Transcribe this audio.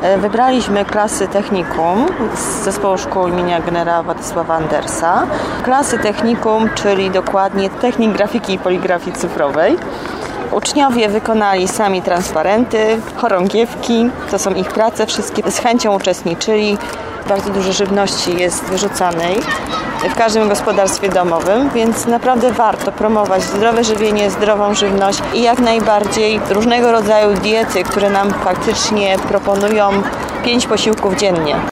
Wybraliśmy klasy technikum z zespołu szkół imienia generała Władysława Andersa. Klasy technikum, czyli dokładnie technik grafiki i poligrafii cyfrowej. Uczniowie wykonali sami transparenty, chorągiewki, to są ich prace, wszystkie z chęcią uczestniczyli. Bardzo dużo żywności jest wyrzucanej w każdym gospodarstwie domowym, więc naprawdę warto promować zdrowe żywienie, zdrową żywność i jak najbardziej różnego rodzaju diety, które nam faktycznie proponują 5 posiłków dziennie.